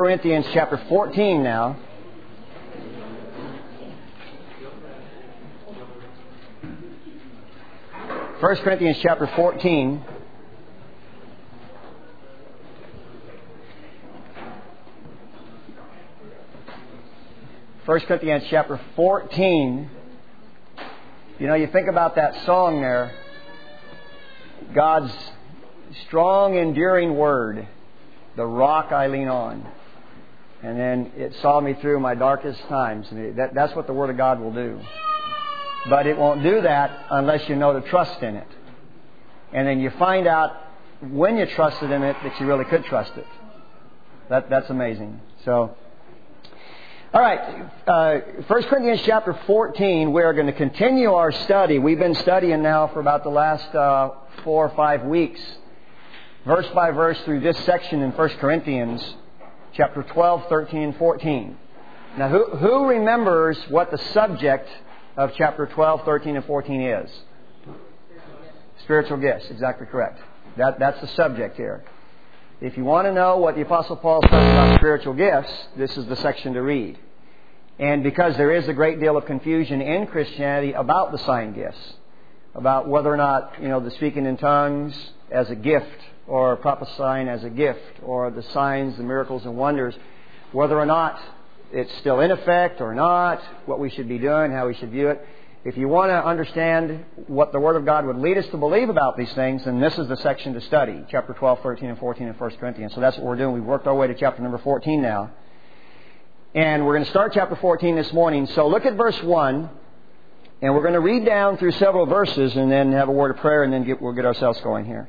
Corinthians chapter 14 now. First Corinthians chapter 14. First Corinthians chapter 14. You know, you think about that song there. God's strong, enduring word, the rock I lean on. And then it saw me through my darkest times. And that's what the Word of God will do. But it won't do that unless you know to trust in it. And then you find out when you trusted in it that you really could trust it. That's amazing. So, all right, 1 Corinthians chapter 14, we're going to continue our study. We've been studying now for about the last 4 or 5 weeks, verse by verse through this section in 1 Corinthians chapter 12, 13, and 14. Now, who remembers what the subject of chapter 12, 13, and 14 is? Spiritual gifts, exactly correct. That's the subject here. If you want to know what the Apostle Paul says about spiritual gifts, this is the section to read. And because there is a great deal of confusion in Christianity about the sign gifts, about whether or not, the speaking in tongues as a gift, or prophesying as a gift, or the signs, the miracles and wonders, whether or not it's still in effect or not, what we should be doing, how we should view it. If you want to understand what the Word of God would lead us to believe about these things, then this is the section to study, chapter 12, 13, and 14 in 1 Corinthians. So that's what we're doing. We've worked our way to chapter number 14 now. And we're going to start chapter 14 this morning. So look at verse 1, and we're going to read down through several verses and then have a word of prayer, and then we'll get ourselves going here.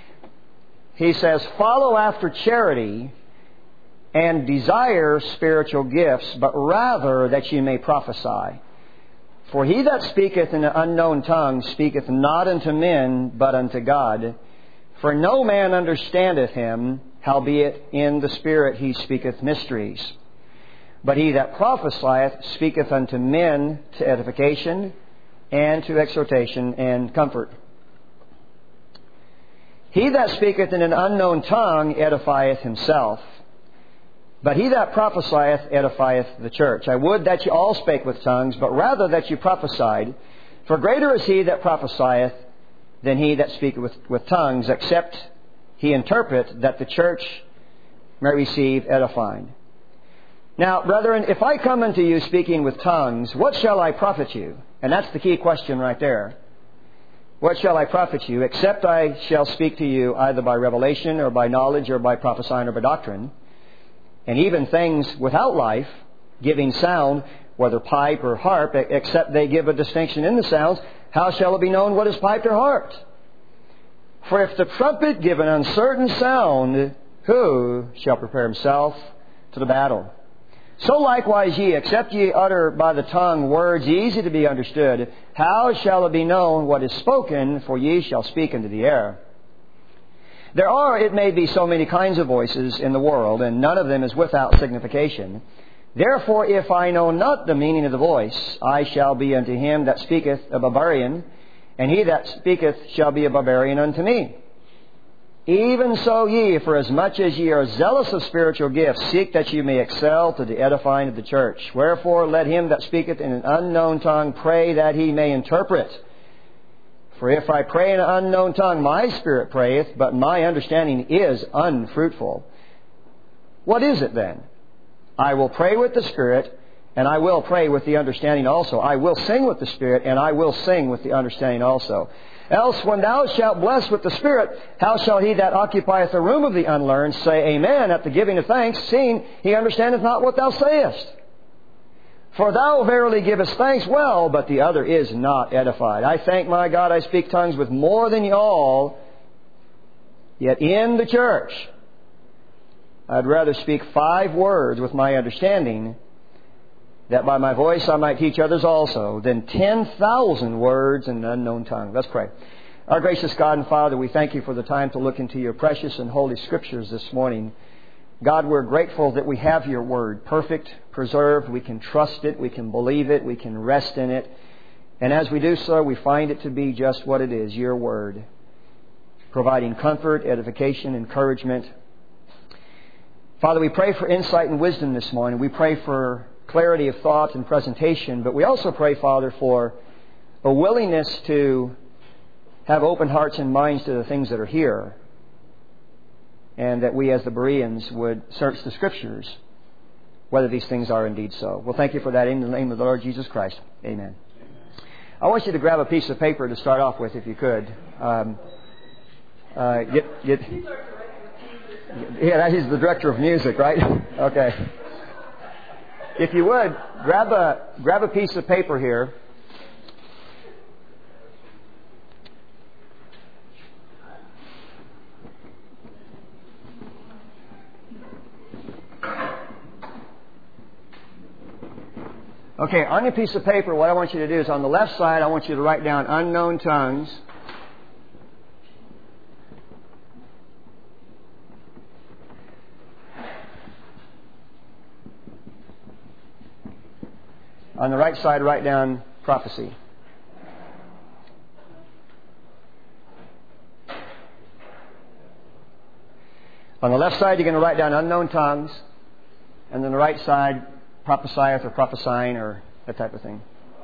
He says, "Follow after charity and desire spiritual gifts, but rather that ye may prophesy. For he that speaketh in an unknown tongue speaketh not unto men, but unto God. For no man understandeth him, howbeit in the Spirit he speaketh mysteries. But he that prophesieth speaketh unto men to edification and to exhortation and comfort. He that speaketh in an unknown tongue edifieth himself. But he that prophesieth edifieth the church. I would that you all spake with tongues, but rather that you prophesied. For greater is he that prophesieth than he that speaketh with tongues, except he interpret, that the church may receive edifying. Now, brethren, if I come unto you speaking with tongues, what shall I profit you?" And that's the key question right there. "What shall I profit you, except I shall speak to you either by revelation or by knowledge or by prophesying or by doctrine? And even things without life, giving sound, whether pipe or harp, except they give a distinction in the sounds, how shall it be known what is piped or harped? For if the trumpet give an uncertain sound, who shall prepare himself to the battle? So likewise ye, except ye utter by the tongue words easy to be understood, how shall it be known what is spoken? For ye shall speak into the air. There are, it may be, so many kinds of voices in the world, and none of them is without signification. Therefore, if I know not the meaning of the voice, I shall be unto him that speaketh a barbarian, and he that speaketh shall be a barbarian unto me. Even so ye, for as much as ye are zealous of spiritual gifts, seek that ye may excel to the edifying of the church. Wherefore, let him that speaketh in an unknown tongue pray that he may interpret. For if I pray in an unknown tongue, my spirit prayeth, but my understanding is unfruitful. What is it then? I will pray with the Spirit, and I will pray with the understanding also. I will sing with the Spirit, and I will sing with the understanding also. Else when thou shalt bless with the Spirit, how shall he that occupieth the room of the unlearned say Amen at the giving of thanks, seeing he understandeth not what thou sayest? For thou verily givest thanks well, but the other is not edified. I thank my God I speak tongues with more than ye all, yet in the church I'd rather speak 5 words with my understanding, that by my voice I might teach others also, than 10,000 words in an unknown tongue. Let's pray. Our gracious God and Father, we thank you for the time to look into your precious and holy Scriptures this morning. God, we're grateful that we have your Word, perfect, preserved. We can trust it, we can believe it, we can rest in it. And as we do so, we find it to be just what it is, your Word, providing comfort, edification, encouragement. Father, we pray for insight and wisdom this morning. We pray for clarity of thought and presentation. But we also pray, Father, for a willingness to have open hearts and minds to the things that are here. And that we as the Bereans would search the Scriptures whether these things are indeed so. Well, thank you for that in the name of the Lord Jesus Christ. Amen. I want you to grab a piece of paper to start off with, if you could. Yeah, he's the director of music, right? Okay. If you would, grab a piece of paper here. Okay, on your piece of paper, what I want you to do is on the left side, I want you to write down unknown tongues. On the right side, write down prophecy. On the left side, you're going to write down unknown tongues. And then the right side, prophesieth or prophesying or that type of thing.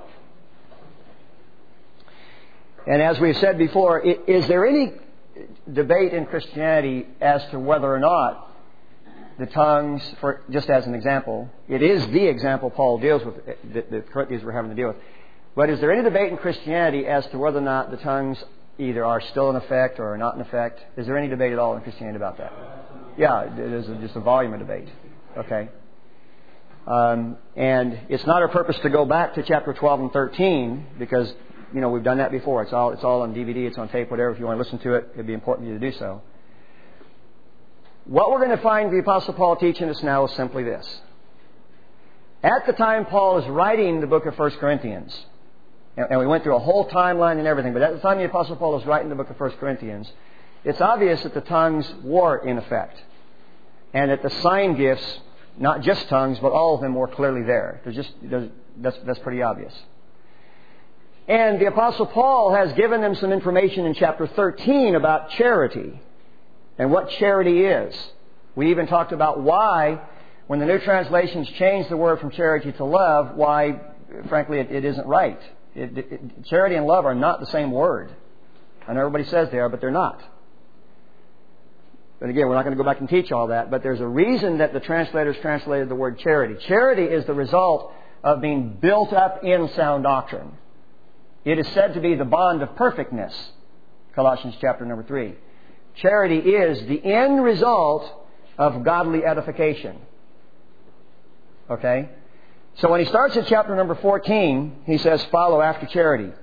And as we've said before, is there any debate in Christianity as to whether or not the tongues, for just as an example, it is the example Paul deals with, that the Corinthians were having to deal with. But is there any debate in Christianity as to whether or not the tongues either are still in effect or are not in effect? Is there any debate at all in Christianity about that? Yeah, there's just a volume of debate. Okay. And it's not our purpose to go back to chapter 12 and 13 because, we've done that before. It's all on DVD, it's on tape, whatever. If you want to listen to it, it'd be important for you to do so. What we're going to find the Apostle Paul teaching us now is simply this. At the time Paul is writing the book of 1 Corinthians, and we went through a whole timeline and everything, but at the time the Apostle Paul is writing the book of 1 Corinthians, it's obvious that the tongues were in effect. And that the sign gifts, not just tongues, but all of them were clearly there. That's pretty obvious. And the Apostle Paul has given them some information in chapter 13 about charity and what charity is. We even talked about why, when the New Translations changed the word from charity to love, why, frankly, it isn't right. Charity and love are not the same word. I know everybody says they are, but they're not. But again, we're not going to go back and teach all that, but there's a reason that the translators translated the word charity. Charity is the result of being built up in sound doctrine. It is said to be the bond of perfectness, Colossians chapter number 3. Charity is the end result of godly edification. Okay? So when he starts at chapter number 14, he says, follow after charity.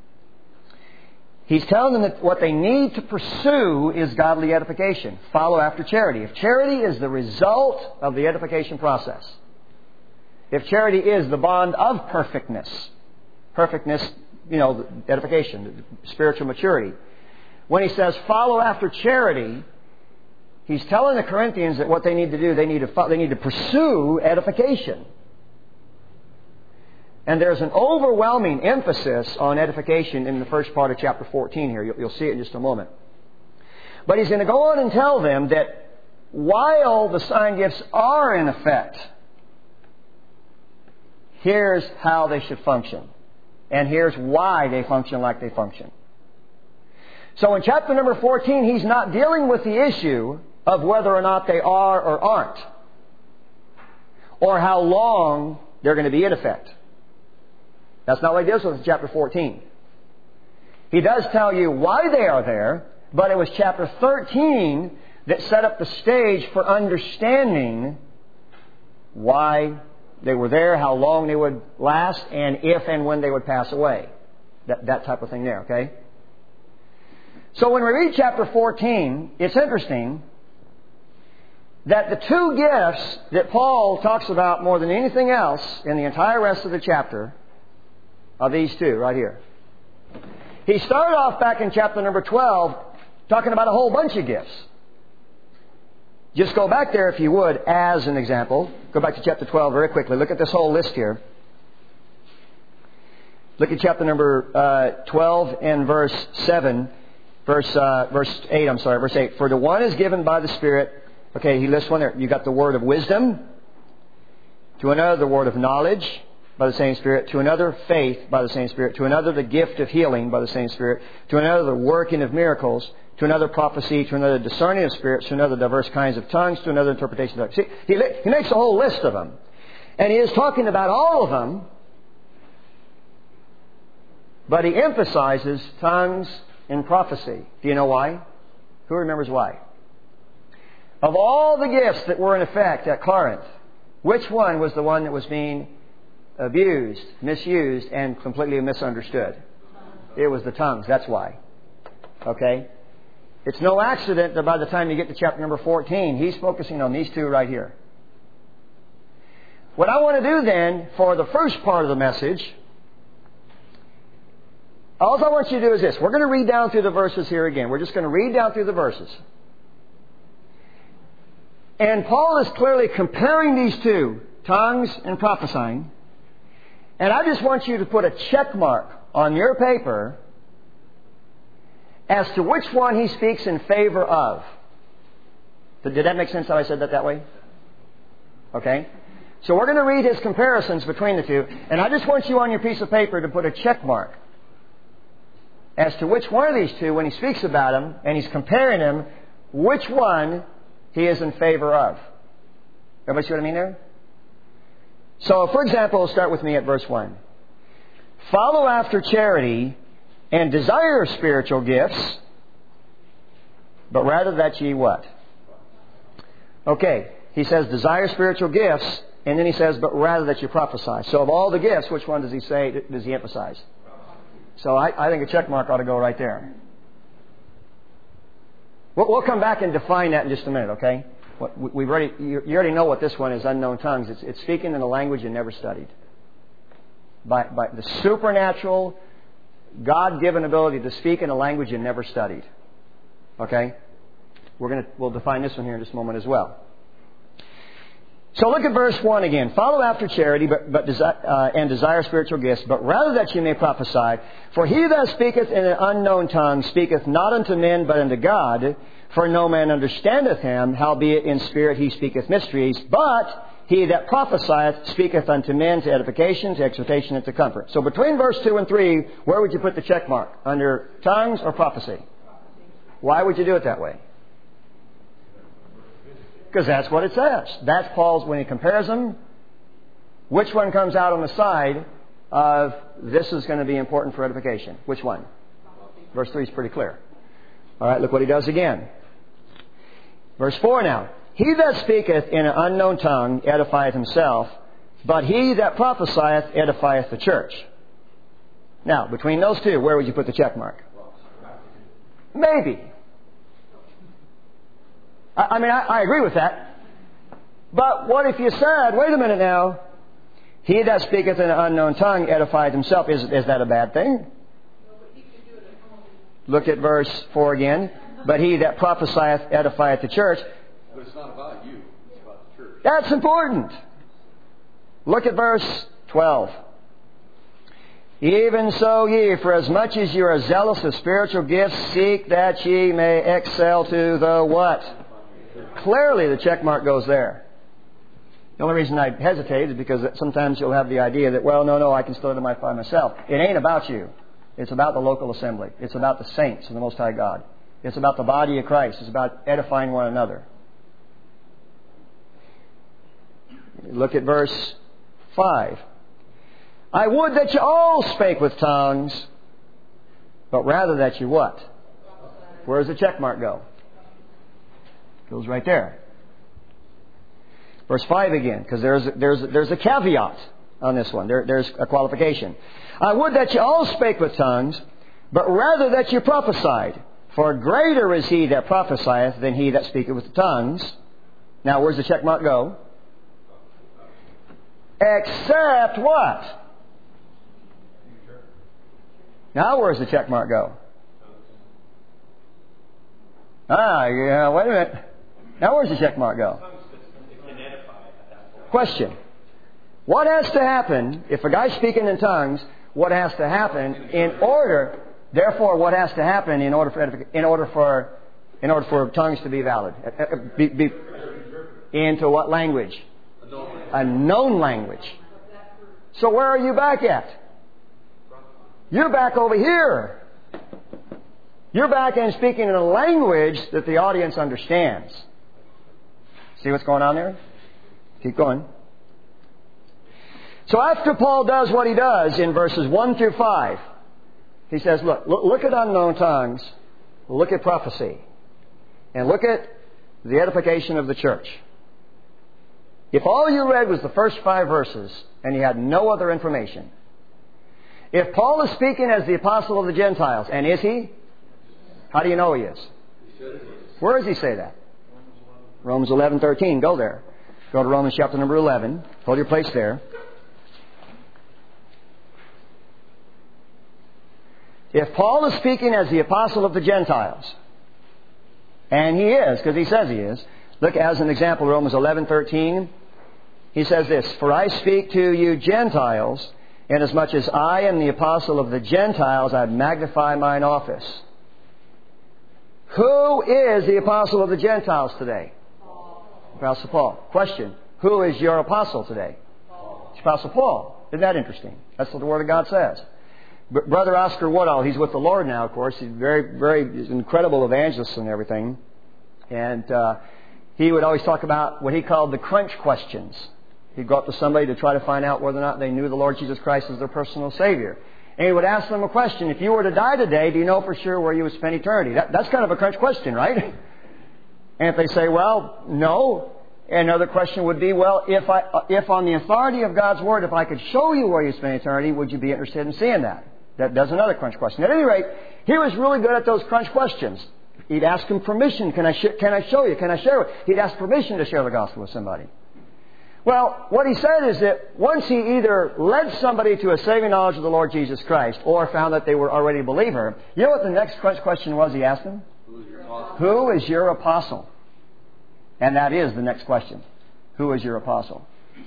He's telling them that what they need to pursue is godly edification. Follow after charity. If charity is the result of the edification process, if charity is the bond of perfectness, edification, spiritual maturity. When he says follow after charity, he's telling the Corinthians that what they need to do, they need to pursue edification. And there's an overwhelming emphasis on edification in the first part of chapter 14 here. You'll see it in just a moment. But he's going to go on and tell them that while the sign gifts are in effect, here's how they should function. And here's why they function like they function. So in chapter number 14, he's not dealing with the issue of whether or not they are or aren't, or how long they're going to be in effect. That's not what he deals with in chapter 14. He does tell you why they are there, but it was chapter 13 that set up the stage for understanding why they were there, how long they would last, and if and when they would pass away. That type of thing there, okay? So when we read chapter 14, it's interesting that the two gifts that Paul talks about more than anything else in the entire rest of the chapter are these two right here. He started off back in chapter number 12 talking about a whole bunch of gifts. Just go back there if you would as an example. Go back to chapter 12 very quickly. Look at this whole list here. Look at chapter number 12 and verse 8. For to one is given by the Spirit Okay, he lists one there. You got the word of wisdom. To another, the word of knowledge by the same Spirit. To another, faith by the same Spirit. To another, the gift of healing by the same Spirit. To another, the working of miracles. To another, prophecy. To another, discerning of spirits. To another, diverse kinds of tongues. To another, interpretation of tongues. See, he makes a whole list of them. And he is talking about all of them. But he emphasizes tongues and prophecy. Do you know why? Who remembers why? Of all the gifts that were in effect at Corinth, which one was the one that was being abused, misused, and completely misunderstood? It was the tongues. That's why. Okay? It's no accident that by the time you get to chapter number 14, he's focusing on these two right here. What I want to do then, for the first part of the message, all I want you to do is this. We're going to read down through the verses here again. We're just going to read down through the verses. And Paul is clearly comparing these two, tongues and prophesying. And I just want you to put a check mark on your paper as to which one he speaks in favor of. Did that make sense how I said that way? Okay. So we're going to read his comparisons between the two. And I just want you on your piece of paper to put a check mark as to which one of these two, when he speaks about them and he's comparing them, which one he is in favor of. Everybody see what I mean there? So, for example, we'll start with me at verse 1. Follow after charity and desire spiritual gifts, but rather that ye what? Okay, he says desire spiritual gifts, and then he says, but rather that you prophesy. So of all the gifts, which one does he emphasize? So I think a check mark ought to go right there. We'll come back and define that in just a minute, okay? You already know what this one is, unknown tongues. It's speaking in a language you never studied. By the supernatural, God-given ability to speak in a language you never studied. Okay? We'll define this one here in just a moment as well. So look at verse 1 again. Follow after charity and desire spiritual gifts, but rather that you may prophesy. For he that speaketh in an unknown tongue speaketh not unto men, but unto God. For no man understandeth him, howbeit in spirit he speaketh mysteries. But he that prophesieth speaketh unto men to edification, to exhortation, and to comfort. So between verse 2 and 3, where would you put the check mark? Under tongues or prophecy? Why would you do it that way? Because that's what it says. That's Paul's, when he compares them, which one comes out on the side of this is going to be important for edification? Which one? Verse 3 is pretty clear. All right, look what he does again. Verse 4 now. He that speaketh in an unknown tongue edifieth himself, but he that prophesieth edifieth the church. Now, between those two, where would you put the check mark? Maybe. I agree with that. But what if you said, wait a minute now, he that speaketh in an unknown tongue edifieth himself. Is that a bad thing? Look at verse 4 again. But he that prophesieth edifieth the church. But it's not about you. It's about the church. That's important. Look at verse 12. Even so ye, for as much as you are zealous of spiritual gifts, seek that ye may excel to the what? Clearly the check mark goes there. The only reason I hesitate is because sometimes you'll have the idea that, well, no, I can still do it by myself. It ain't about you. It's about the local assembly. It's about the saints of the Most High God. It's about the body of Christ. It's about edifying one another. Look at verse 5. I would that you all spake with tongues, but rather that you what? Where does the check mark go? Goes right there. Verse 5 again, because there's a caveat on this one. There's a qualification. I would that you all spake with tongues, but rather that you prophesied. For greater is he that prophesieth than he that speaketh with tongues. Now, where's the check mark go? Except what? Now, where's the check mark go? Yeah, wait a minute. Now, where's the check mark go? Question. What has to happen, if a guy's speaking in tongues, what has to happen in order, therefore, what has to happen in order for in order for tongues to be valid? Into what language? A known language. So where are you back at? You're back over here. You're back in speaking in a language that the audience understands. See what's going on there? Keep going. So after Paul does what he does in verses 1 through 5, he says, look at unknown tongues, look at prophecy, and look at the edification of the church. If all you read was the first 5 verses and you had no other information, if Paul is speaking as the apostle of the Gentiles, and is he? How do you know he is? Where does he say that? Romans 11:13. Go there. Go to Romans chapter number 11. Hold your place there. If Paul is speaking as the apostle of the Gentiles, and he is, because he says he is, look, as an example, Romans 11:13, he says this, "For I speak to you Gentiles, inasmuch as I am the apostle of the Gentiles, I magnify mine office." Who is the apostle of the Gentiles today? Apostle Paul. Question, who is your apostle today? It's Apostle Paul. Isn't that interesting? That's what the Word of God says. Brother Oscar Woodall, he's with the Lord now, of course. He's he's an incredible evangelist and everything. And he would always talk about what he called the crunch questions. He'd go up to somebody to try to find out whether or not they knew the Lord Jesus Christ as their personal Savior. And he would ask them a question. If you were to die today, do you know for sure where you would spend eternity? That's kind of a crunch question, right? And if they say, well, no. And another question would be, well, if on the authority of God's Word, if I could show you where you spend eternity, would you be interested in seeing that? That's another crunch question. At any rate, he was really good at those crunch questions. He'd ask him permission. Can I show you? Can I share it? He'd ask permission to share the gospel with somebody. Well, what he said is that once he either led somebody to a saving knowledge of the Lord Jesus Christ or found that they were already a believer, you know what the next crunch question was he asked them? Who is your apostle? And that is the next question. Who is your apostle?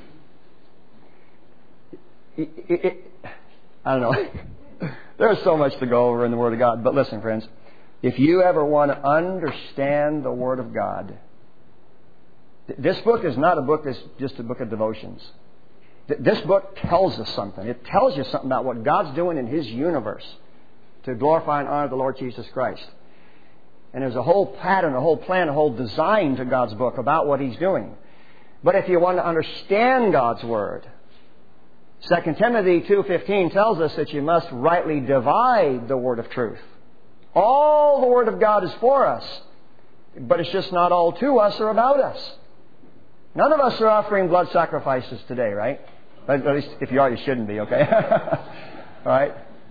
I don't know. There's so much to go over in the Word of God. But listen, friends, if you ever want to understand the Word of God, this book is not a book that's just a book of devotions. This book tells us something. It tells you something about what God's doing in His universe to glorify and honor the Lord Jesus Christ. And there's a whole pattern, a whole plan, a whole design to God's book about what He's doing. But if you want to understand God's Word, 2 Timothy 2:15 tells us that you must rightly divide the word of truth. All the Word of God is for us, but it's just not all to us or about us. None of us are offering blood sacrifices today, right? At least if you are, you shouldn't be, okay? Right?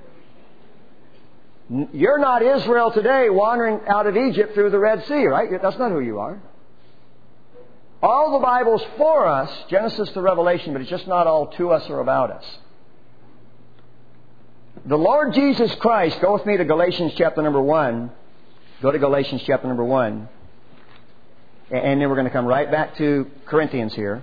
You're not Israel today wandering out of Egypt through the Red Sea, right? That's not who you are. All the Bible's for us, Genesis to Revelation, but it's just not all to us or about us. The Lord Jesus Christ, go with me to Galatians chapter number 1. Go to Galatians chapter number 1. And then we're going to come right back to Corinthians here.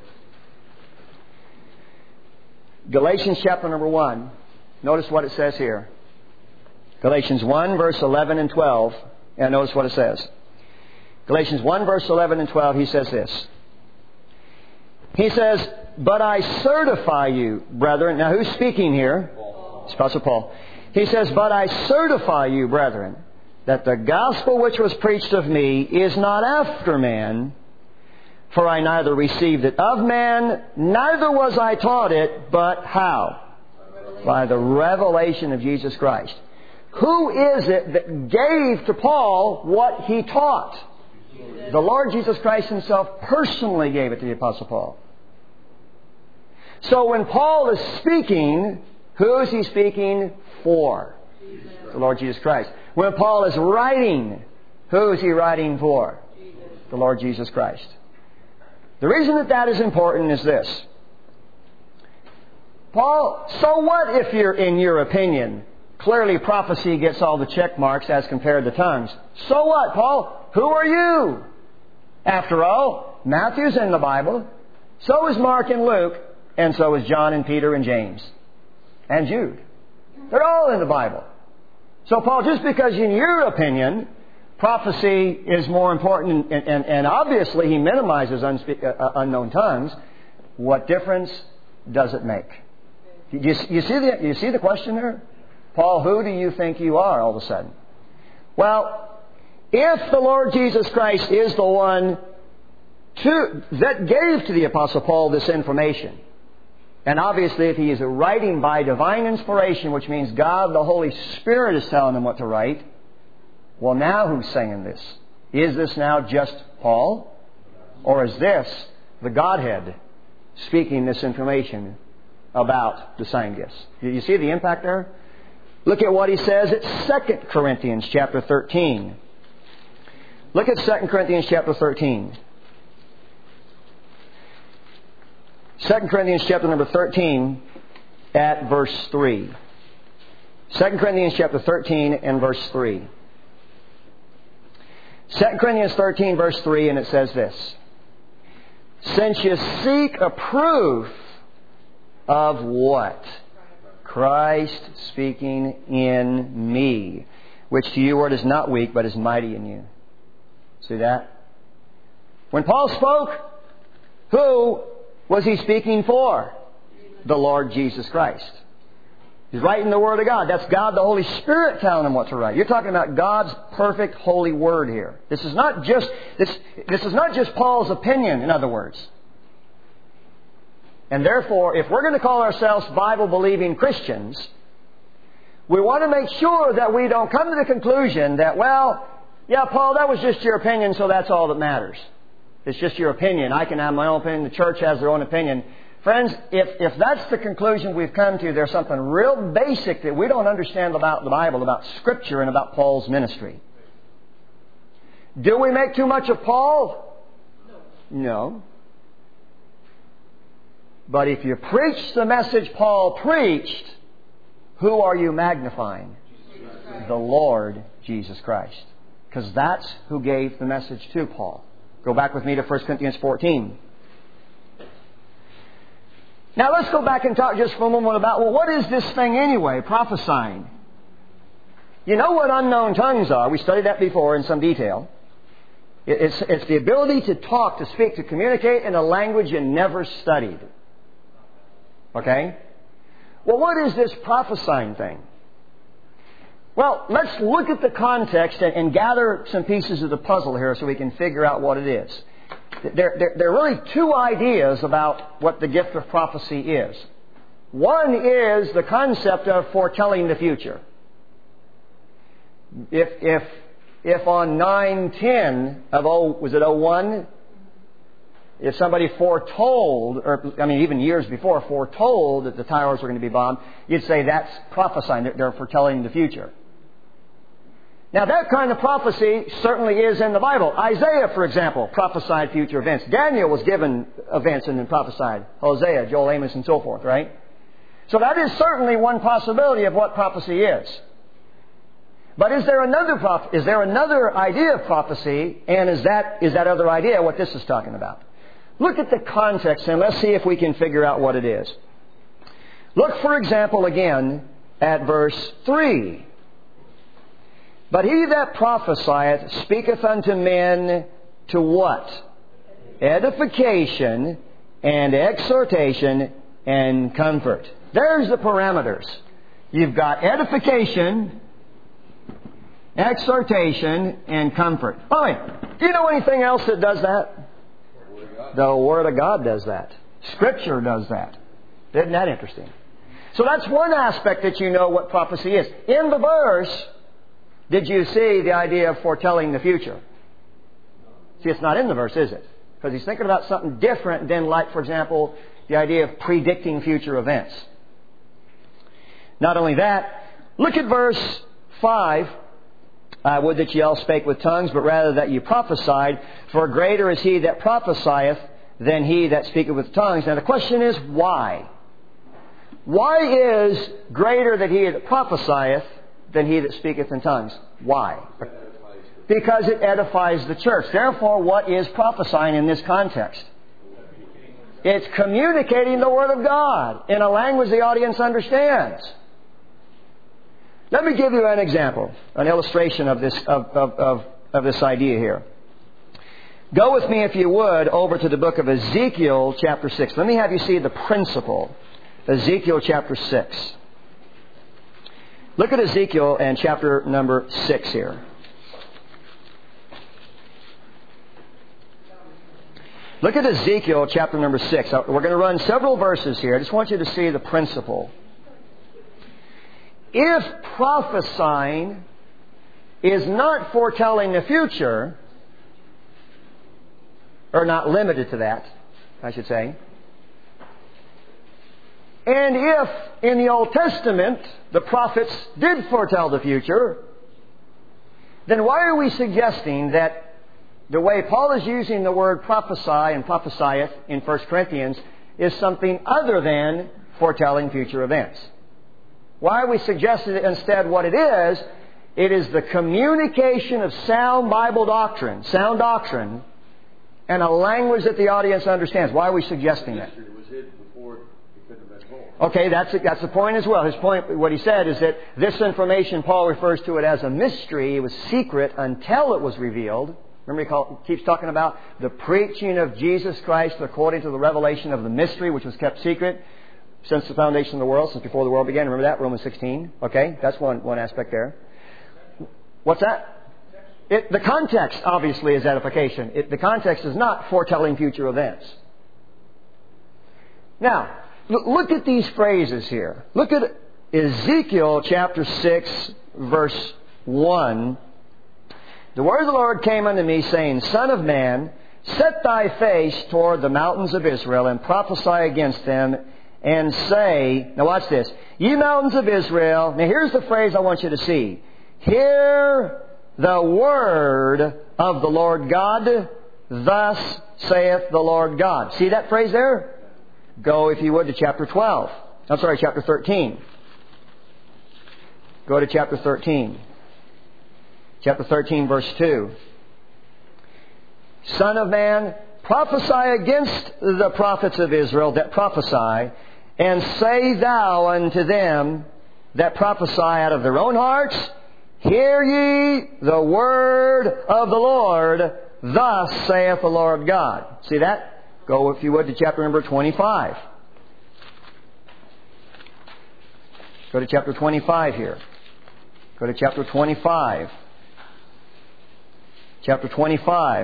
Galatians chapter number 1. Notice what it says here. Galatians 1 verse 11 and 12. And notice what it says. Galatians 1 verse 11 and 12, he says this. He says, "But I certify you, brethren." Now who's speaking here? It's Apostle Paul. He says, "But I certify you, brethren, that the gospel which was preached of me is not after man, for I neither received it of man, neither was I taught it, but how? By the revelation of Jesus Christ." Who is it that gave to Paul what he taught? The Lord Jesus Christ Himself personally gave it to the Apostle Paul. So when Paul is speaking, who is he speaking for? The Lord Jesus Christ. When Paul is writing, who is he writing for? The Lord Jesus Christ. The reason that is important is this. Paul, so what if you're, in your opinion, clearly prophecy gets all the check marks as compared to tongues? So what, Paul? Who are you? After all, Matthew's in the Bible. So is Mark and Luke. And so is John and Peter and James. And Jude. They're all in the Bible. So Paul, just because in your opinion, prophecy is more important, and obviously he minimizes unknown tongues. What difference does it make? You see the question there? Paul, who do you think you are all of a sudden? Well, if the Lord Jesus Christ is the one that gave to the Apostle Paul this information, and obviously if he is writing by divine inspiration, which means God the Holy Spirit is telling him what to write, well, now who's saying this? Is this now just Paul? Or is this the Godhead speaking this information about the sign gifts? You see the impact there? Look at what he says at 2 Corinthians chapter 13. Look at 2 Corinthians chapter 13. 2 Corinthians chapter number 13 at verse 3. 2 Corinthians chapter 13 and verse 3. 2 Corinthians 13 verse 3, and it says this. Since you seek a proof of what? Christ speaking in me, which to you word is not weak, but is mighty in you. See that? When Paul spoke, who was he speaking for? The Lord Jesus Christ. He's writing the Word of God. That's God the Holy Spirit telling him what to write. You're talking about God's perfect holy Word here. This is not just Paul's opinion, in other words. And therefore, if we're going to call ourselves Bible-believing Christians, we want to make sure that we don't come to the conclusion that, well, yeah, Paul, that was just your opinion, so that's all that matters. It's just your opinion. I can have my own opinion. The church has their own opinion. Friends, if that's the conclusion we've come to, there's something real basic that we don't understand about the Bible, about Scripture, and about Paul's ministry. Do we make too much of Paul? No. But if you preach the message Paul preached, who are you magnifying? The Lord Jesus Christ. Because that's who gave the message to Paul. Go back with me to 1 Corinthians 14. Now let's go back and talk just for a moment about, well, what is this thing anyway, prophesying? You know what unknown tongues are. We studied that before in some detail. It's the ability to talk, to speak, to communicate in a language you never studied. Okay? Well, what is this prophesying thing? Well, let's look at the context and gather some pieces of the puzzle here so we can figure out what it is. There are really two ideas about what the gift of prophecy is. One is the concept of foretelling the future. If on 9/10 of was it 01? If somebody foretold, or even years before, foretold that the towers were going to be bombed, you'd say that's prophesying. They're foretelling the future. Now that kind of prophecy certainly is in the Bible. Isaiah, for example, prophesied future events. Daniel was given events and then prophesied. Hosea, Joel, Amos, and so forth, right? So that is certainly one possibility of what prophecy is. But is there another idea of prophecy, and is that other idea what this is talking about? Look at the context and let's see if we can figure out what it is. Look, for example, again at verse 3. But he that prophesieth speaketh unto men to what? Edification and exhortation and comfort. There's the parameters. You've got edification, exhortation, and comfort. By the way, do you know anything else that does that? The Word of God does that. Scripture does that. Isn't that interesting? So that's one aspect that you know what prophecy is. In the verse, did you see the idea of foretelling the future? See, it's not in the verse, is it? Because he's thinking about something different than, like, for example, the idea of predicting future events. Not only that, look at verse 5. I would that ye all spake with tongues, but rather that ye prophesied. For greater is he that prophesieth than he that speaketh with tongues. Now the question is, why? Why is greater that he that prophesieth than he that speaketh in tongues? Why? Because it edifies the church. Therefore, what is prophesying in this context? It's communicating the Word of God in a language the audience understands. Let me give you an example, an illustration of this, of of this idea here. Go with me, if you would, over to the book of Ezekiel chapter 6. Let me have you see the principle. Ezekiel chapter 6. Look at Ezekiel and chapter number 6 here. Look at Ezekiel chapter number 6. We're going to run several verses here. I just want you to see the principle. If prophesying is not foretelling the future, or not limited to that, I should say, and if in the Old Testament the prophets did foretell the future, then why are we suggesting that the way Paul is using the word prophesy and prophesieth in 1 Corinthians is something other than foretelling future events? Why are we suggesting instead what it is? It is the communication of sound Bible doctrine, and a language that the audience understands. Why are we suggesting that? It was hidden before it couldn't have been told. Okay, that's the point as well. His point, what he said, is that this information, Paul refers to it as a mystery. It was secret until it was revealed. Remember, he keeps talking about the preaching of Jesus Christ according to the revelation of the mystery, which was kept secret since the foundation of the world, since before the world began. Remember that? Romans 16. Okay, that's one aspect there. What's that? The context, obviously, is edification. The context is not foretelling future events. Now, look at these phrases here. Look at Ezekiel chapter 6, verse 1. The word of the Lord came unto me, saying, Son of man, set thy face toward the mountains of Israel, and prophesy against them, and say, now watch this, ye mountains of Israel. Now here's the phrase I want you to see. Hear the word of the Lord God, thus saith the Lord God. See that phrase there? Go, if you would, to chapter 12. I'm sorry, chapter 13. Go to chapter 13. Chapter 13, verse 2. Son of man, prophesy against the prophets of Israel that prophesy, and say thou unto them that prophesy out of their own hearts, Hear ye the word of the Lord, thus saith the Lord God. See that? Go, if you would, to chapter number 25. Go to chapter 25 here. Go to chapter 25. Chapter 25.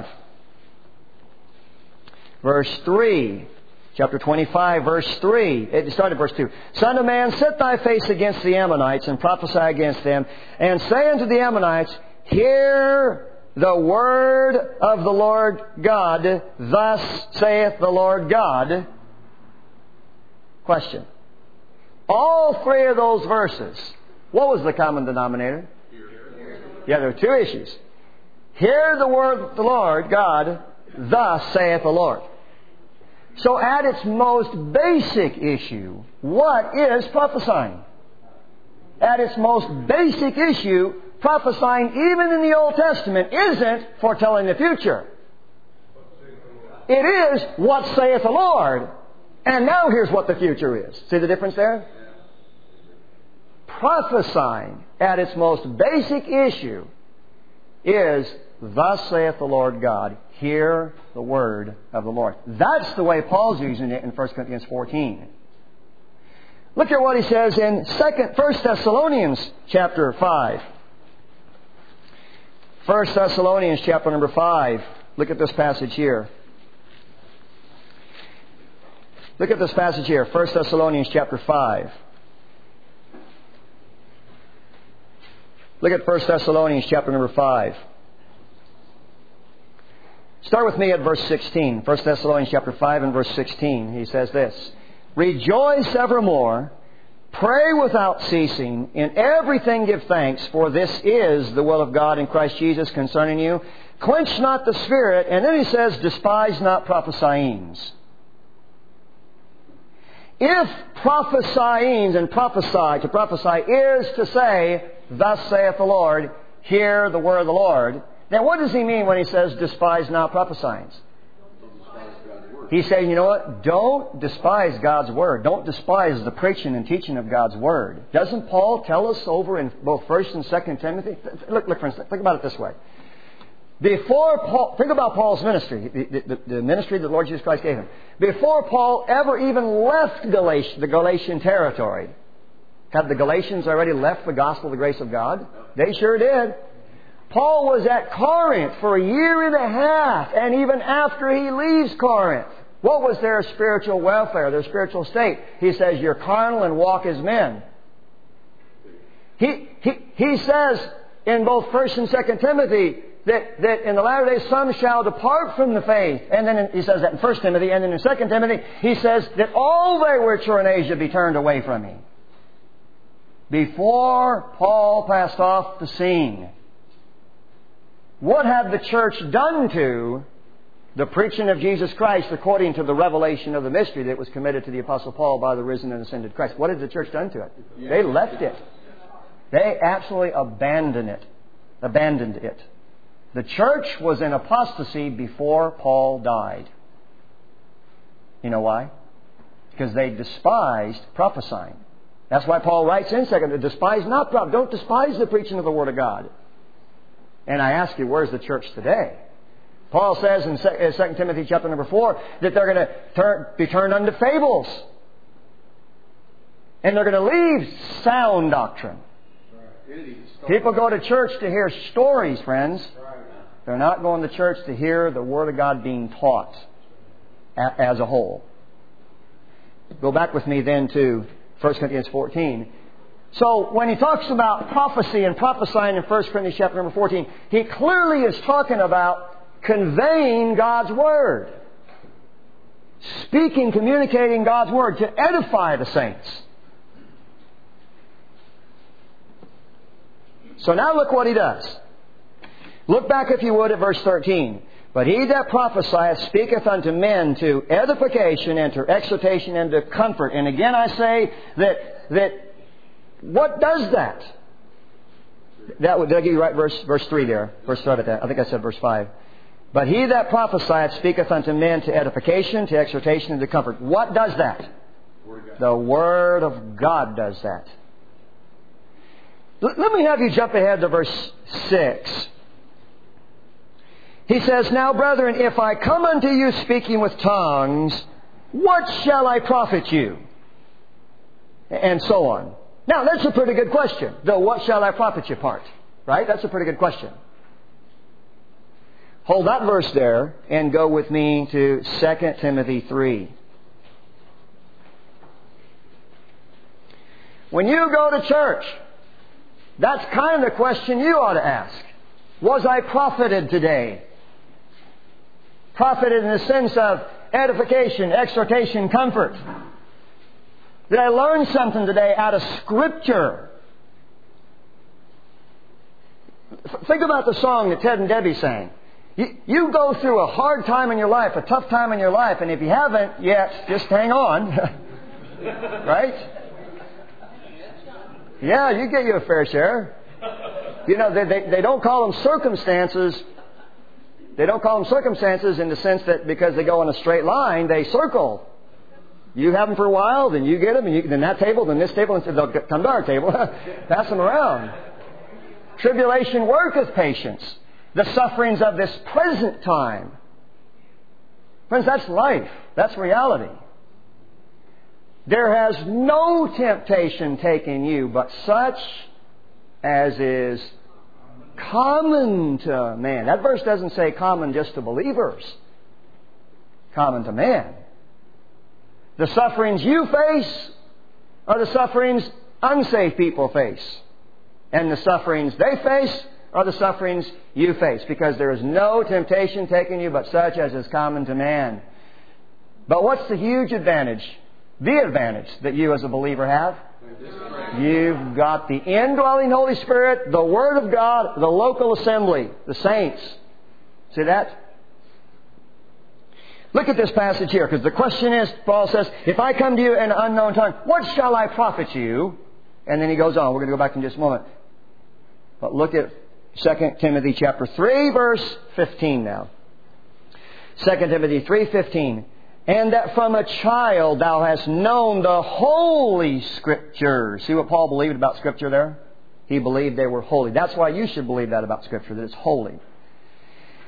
Verse 3. Chapter 25, verse 3. It started verse 2. Son of man, set thy face against the Ammonites, and prophesy against them, and say unto the Ammonites, Hear the word of the Lord God, thus saith the Lord God. Question. All three of those verses, what was the common denominator? Yeah, there are two issues. Hear the word of the Lord God, thus saith the Lord. So at its most basic issue, what is prophesying? At its most basic issue, prophesying even in the Old Testament isn't foretelling the future. It is what saith the Lord. And now here's what the future is. See the difference there? Prophesying at its most basic issue is, Thus saith the Lord God, hear the word of the Lord. That's the way Paul's using it in 1 Corinthians 14. Look at what he says in 1 Thessalonians chapter 5. 1 Thessalonians chapter number 5. Look at this passage here. Look at this passage here. 1 Thessalonians chapter 5. Look at 1 Thessalonians chapter number 5. Start with me at verse 16. 1 Thessalonians chapter 5 and verse 16. He says this. Rejoice evermore. Pray without ceasing. In everything give thanks, for this is the will of God in Christ Jesus concerning you. Quench not the spirit. And then he says, despise not prophesyings. If prophesyings and prophesy, to prophesy is to say, thus saith the Lord, hear the word of the Lord. Now, what does he mean when he says, despise not prophesyings? He's saying, you know what? Don't despise God's Word. Don't despise the preaching and teaching of God's Word. Doesn't Paul tell us over in both 1 and 2 Timothy? Look, friends, think about it this way. Before Paul, think about Paul's ministry, the ministry that the Lord Jesus Christ gave him. Before Paul ever even left the Galatian territory, had the Galatians already left the gospel of the grace of God? They sure did. Paul was at Corinth for a year and a half, and even after he leaves Corinth, what was their spiritual welfare, their spiritual state? He says, you're carnal and walk as men. He says in both 1 and 2 Timothy that in the latter days some shall depart from the faith. And then he says that in 1 Timothy, and then in 2 Timothy he says that all they which are in Asia be turned away from me. Before Paul passed off the scene, what had the church done to the preaching of Jesus Christ according to the revelation of the mystery that was committed to the Apostle Paul by the risen and ascended Christ? What had the church done to it? They left it. They absolutely abandoned it. The church was in apostasy before Paul died. You know why? Because they despised prophesying. That's why Paul writes in 2, despise not prophecy. Don't despise the preaching of the Word of God. And I ask you, where's the church today? Paul says in 2 Timothy chapter number 4 that they're going to be turned unto fables. And they're going to leave sound doctrine. People go to church to hear stories, friends. They're not going to church to hear the Word of God being taught as a whole. Go back with me then to 1 Corinthians 14. So when he talks about prophecy and prophesying in 1 Corinthians chapter number 14, he clearly is talking about conveying God's Word. Speaking, communicating God's Word to edify the saints. So now look what he does. Look back, if you would, at verse 13. But he that prophesieth speaketh unto men to edification and to exhortation and to comfort. And again I say that what does that? Did I give you right verse 3 there? Verse 5 at that. I think I said verse 5. But he that prophesieth speaketh unto men to edification, to exhortation, and to comfort. What does that? The Word of God does that. Let me have you jump ahead to verse 6. He says, Now, brethren, if I come unto you speaking with tongues, what shall I profit you? And so on. Now, that's a pretty good question. The what shall I profit you part. Right? That's a pretty good question. Hold that verse there and go with me to 2 Timothy 3. When you go to church, that's kind of the question you ought to ask. Was I profited today? Profited in the sense of edification, exhortation, comfort. Did I learn something today out of Scripture? Think about the song that Ted and Debbie sang. You go through a hard time in your life, a tough time in your life, and if you haven't yet, just hang on. Right? Yeah, you get you a fair share. You know, they don't call them circumstances. They don't call them circumstances in the sense that because they go in a straight line, they circle. You have them for a while, then you get them, and then that table, then this table, and they'll come to our table. Pass them around. Tribulation worketh patience. The sufferings of this present time. Friends, that's life. That's reality. There has no temptation taken you but such as is common to man. That verse doesn't say common just to believers. Common to man. The sufferings you face are the sufferings unsaved people face. And the sufferings they face are the sufferings you face. Because there is no temptation taken you but such as is common to man. But what's the huge advantage? The advantage that you as a believer have? You've got the indwelling Holy Spirit, the Word of God, the local assembly, the saints. See that? Look at this passage here, because the question is, Paul says, if I come to you in an unknown tongue, what shall I profit you? And then he goes on. We're going to go back in just a moment. But look at 2 Timothy chapter 3, verse 15 now. 2 Timothy 3:15. And that from a child thou hast known the Holy Scriptures. See what Paul believed about Scripture there? He believed they were holy. That's why you should believe that about Scripture, that it's holy.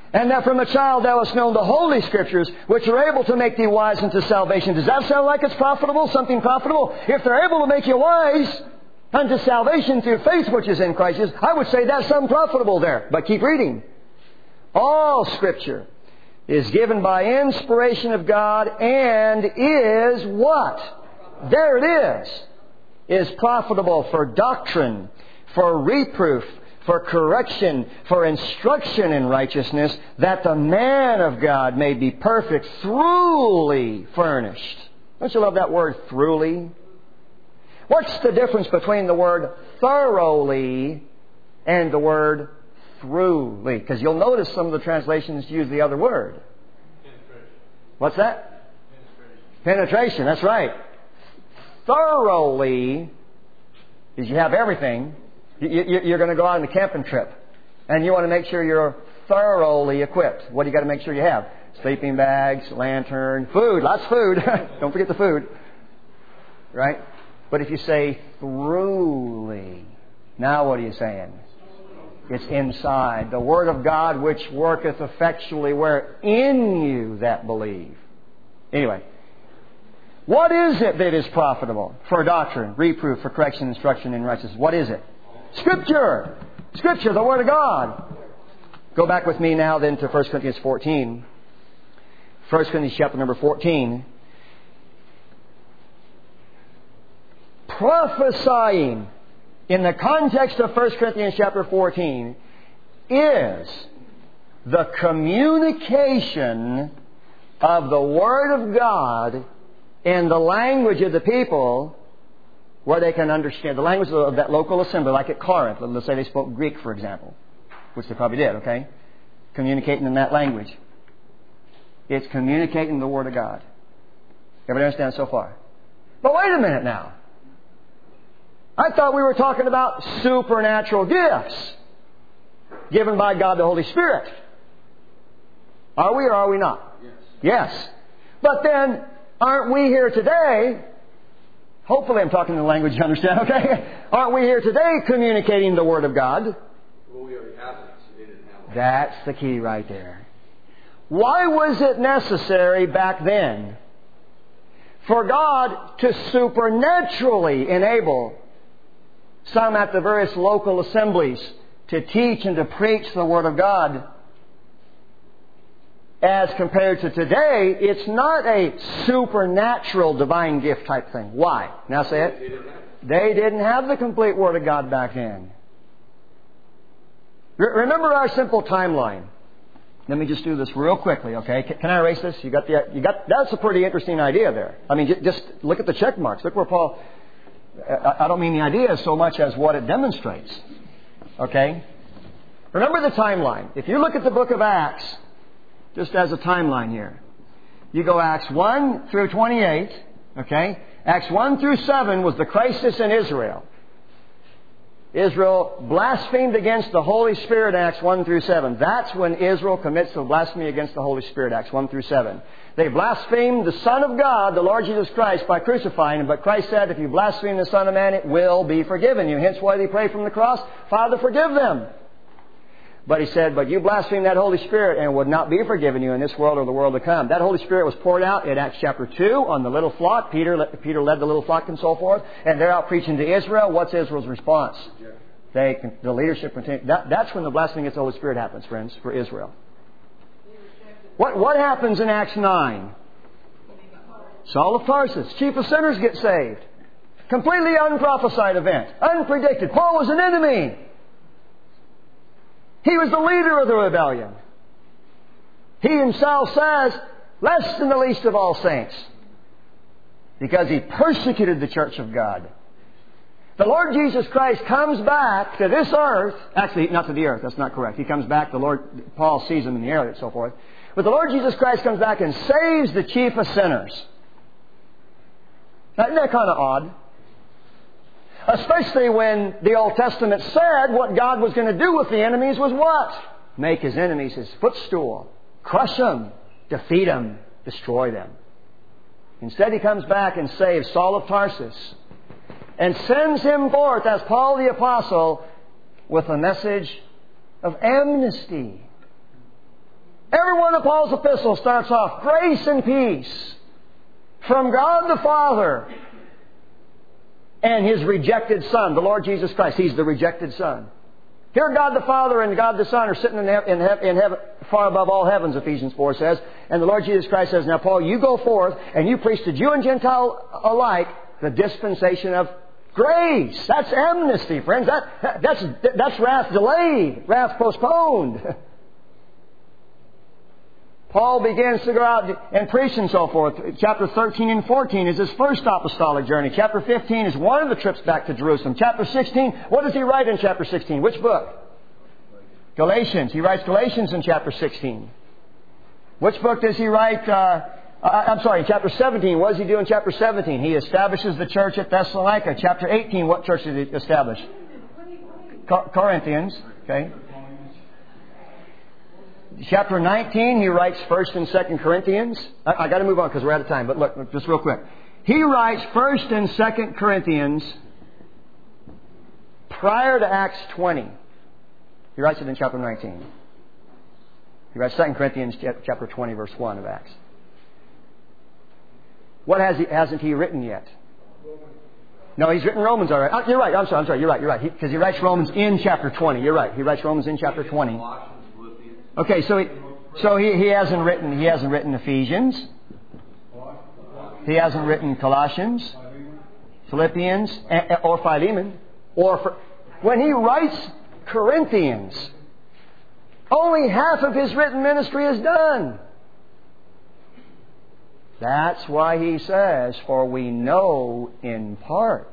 And that from a child thou hast known the Holy Scriptures, which are able to make thee wise unto salvation. Does that sound like it's profitable? Something profitable? If they're able to make you wise unto salvation through faith which is in Christ Jesus, I would say that's something profitable there. But keep reading. All Scripture is given by inspiration of God and is what? There it is profitable for doctrine, for reproof, for correction, for instruction in righteousness, that the man of God may be perfect, thoroughly furnished. Don't you love that word, thoroughly? What's the difference between the word thoroughly and the word thoroughly? Because you'll notice some of the translations use the other word. Penetration. What's that? Penetration, that's right. Thoroughly is you have everything. You're going to go out on a camping trip, and you want to make sure you're thoroughly equipped. What do you got to make sure you have? Sleeping bags, lantern, food, lots of food. Don't forget the food. Right? But if you say thoroughly, now what are you saying? It's inside. The Word of God which worketh effectually where? In you that believe. Anyway, what is it that is profitable for doctrine, reproof, for correction, instruction in righteousness? What is it? Scripture. Scripture, the Word of God. Go back with me now then to 1 Corinthians 14. 1 Corinthians chapter number 14. Prophesying in the context of 1 Corinthians chapter 14 is the communication of the Word of God in the language of the people where they can understand the language of that local assembly, like at Corinth. Let's say they spoke Greek, for example, which they probably did, okay? Communicating in that language. It's communicating the Word of God. Everybody understand so far? But wait a minute now. I thought we were talking about supernatural gifts given by God the Holy Spirit. Are we or are we not? Yes. But then, aren't we here today? Hopefully I'm talking in the language you understand, okay? Aren't we here today communicating the Word of God? Well, we already have it, so they didn't have it. That's the key right there. Why was it necessary back then for God to supernaturally enable some at the various local assemblies to teach and to preach the Word of God? As compared to today, it's not a supernatural divine gift type thing. Why? Now say it. They didn't have the complete Word of God back then. Remember our simple timeline. Let me just do this real quickly, okay? Can I erase this? You got that's a pretty interesting idea there. I mean, just look at the check marks. Look where Paul... I don't mean the idea so much as what it demonstrates. Okay? Remember the timeline. If you look at the book of Acts, just as a timeline here, you go Acts 1 through 28, okay? Acts 1 through 7 was the crisis in Israel. Israel blasphemed against the Holy Spirit, Acts 1 through 7. That's when Israel commits the blasphemy against the Holy Spirit, Acts 1 through 7. They blasphemed the Son of God, the Lord Jesus Christ, by crucifying Him. But Christ said, if you blaspheme the Son of Man, it will be forgiven you. Hence why they pray from the cross, Father, forgive them. But He said, but you blaspheme that Holy Spirit and it would not be forgiven you in this world or the world to come. That Holy Spirit was poured out in Acts chapter 2 on the little flock. Peter led the little flock and so forth. And they're out preaching to Israel. What's Israel's response? The leadership continues. That's when the blasphemy against the Holy Spirit happens, friends, for Israel. What happens in Acts 9? Saul of Tarsus, chief of sinners, gets saved. Completely unprophesied event. Unpredicted. Paul was an enemy. He was the leader of the rebellion. He himself says, less than the least of all saints, because he persecuted the church of God. The Lord Jesus Christ comes back to this earth. Actually, not to the earth. That's not correct. He comes back. Paul sees him in the air and so forth. But the Lord Jesus Christ comes back and saves the chief of sinners. Isn't that kind of odd? Especially when the Old Testament said what God was going to do with the enemies was what? Make His enemies His footstool. Crush them. Defeat them. Destroy them. Instead, He comes back and saves Saul of Tarsus and sends him forth as Paul the Apostle with a message of amnesty. Every one of Paul's epistles starts off, grace and peace from God the Father and His rejected Son, the Lord Jesus Christ. He's the rejected Son. Here God the Father and God the Son are sitting in heaven, far above all heavens, Ephesians 4 says. And the Lord Jesus Christ says, now Paul, you go forth and you preach to Jew and Gentile alike the dispensation of grace. That's amnesty, friends. That's wrath delayed, wrath postponed. Paul begins to go out and preach and so forth. Chapter 13 and 14 is his first apostolic journey. Chapter 15 is one of the trips back to Jerusalem. Chapter 16, what does he write in chapter 16? Which book? Galatians. He writes Galatians in chapter 16. Which book does he write? Chapter 17. What does he do in chapter 17? He establishes the church at Thessalonica. Chapter 18, what church did he establish? Corinthians. Okay. Chapter 19, he writes 1st and 2nd Corinthians. I got to move on because we're out of time, but look, just real quick. He writes 1st and 2nd Corinthians prior to Acts 20. He writes it in chapter 19. He writes 2 Corinthians chapter 20, verse 1 of Acts. What hasn't he written yet? No, he's written Romans already. Oh, you're right. I'm sorry. You're right. Because he writes Romans in chapter 20. You're right. He writes Romans in chapter 20. Okay, so he hasn't written Ephesians. He hasn't written Colossians, Philippians, or Philemon. When he writes Corinthians, only half of his written ministry is done. That's why he says, for we know in part.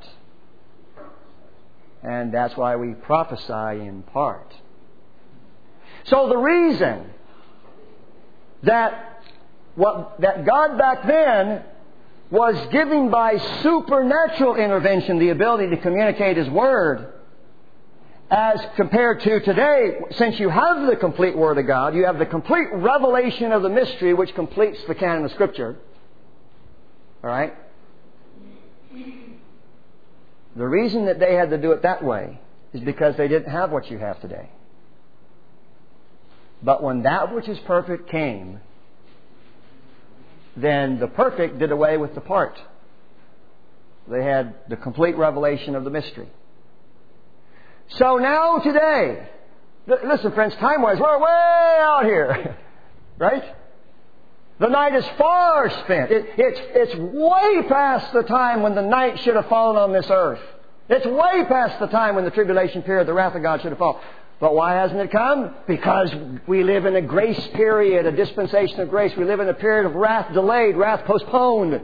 And that's why we prophesy in part. So the reason that God back then was giving by supernatural intervention the ability to communicate His Word, as compared to today, since you have the complete Word of God, you have the complete revelation of the mystery which completes the canon of Scripture. All right? The reason that they had to do it that way is because they didn't have what you have today. But when that which is perfect came, then the perfect did away with the part. They had the complete revelation of the mystery. So now today, listen friends, time-wise, we're way out here. Right? The night is far spent. It's way past the time when the night should have fallen on this earth. It's way past the time when the tribulation period, the wrath of God should have fallen. But why hasn't it come? Because we live in a grace period, a dispensation of grace. We live in a period of wrath delayed, wrath postponed.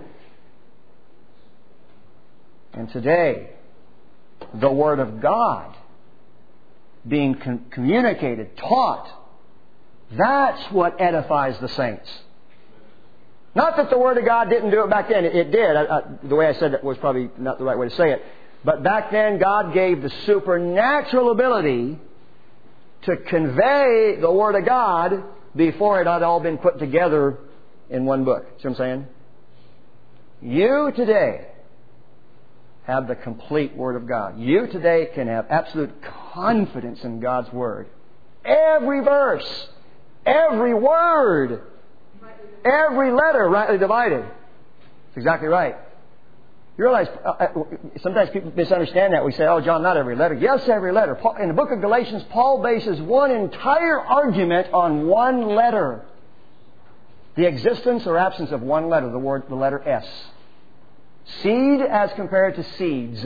And today, the Word of God being communicated, taught, that's what edifies the saints. Not that the Word of God didn't do it back then. It did. The way I said that was probably not the right way to say it. But back then, God gave the supernatural ability to convey the Word of God before it had all been put together in one book. See what I'm saying? You today have the complete Word of God. You today can have absolute confidence in God's Word. Every verse, every word, every letter rightly divided. That's exactly right. You realize, sometimes people misunderstand that. We say, oh, John, not every letter. Yes, every letter. In the book of Galatians, Paul bases one entire argument on one letter. The existence or absence of one letter, the letter S. Seed as compared to seeds.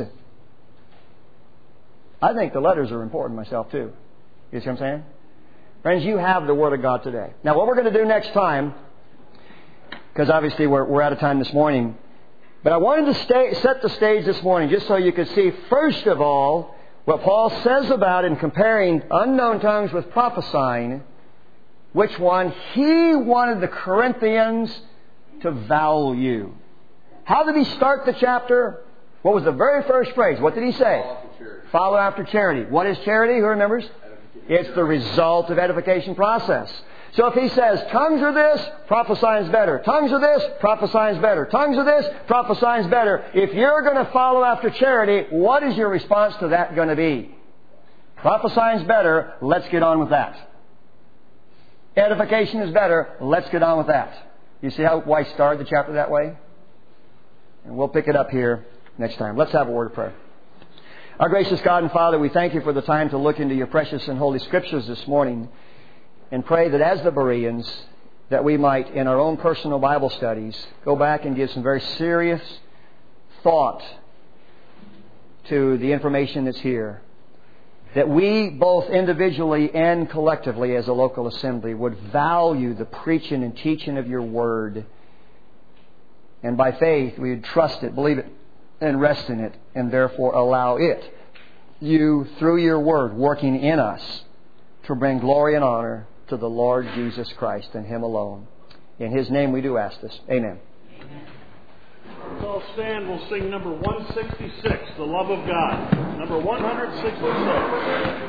I think the letters are important myself too. You see what I'm saying? Friends, you have the Word of God today. Now, what we're going to do next time, because obviously we're out of time this morning, but I wanted to set the stage this morning just so you could see, first of all, what Paul says about in comparing unknown tongues with prophesying, which one he wanted the Corinthians to value. How did he start the chapter? What was the very first phrase? What did he say? Follow after charity. What is charity? Who remembers? It's the result of edification process. So if he says, tongues are this, prophesying is better. Tongues are this, prophesying is better. Tongues are this, prophesying is better. If you're going to follow after charity, what is your response to that going to be? Prophesying is better. Let's get on with that. Edification is better. Let's get on with that. You see why I started the chapter that way? And we'll pick it up here next time. Let's have a word of prayer. Our gracious God and Father, we thank You for the time to look into Your precious and holy Scriptures this morning, and pray that as the Bereans, that we might, in our own personal Bible studies, go back and give some very serious thought to the information that's here. That we, both individually and collectively as a local assembly, would value the preaching and teaching of Your Word. And by faith, we would trust it, believe it, and rest in it, and therefore allow it, You, through Your Word, working in us, to bring glory and honor to the Lord Jesus Christ and Him alone. In His name we do ask this. Amen. Let's all stand. We'll sing number 166, The Love of God. Number 166.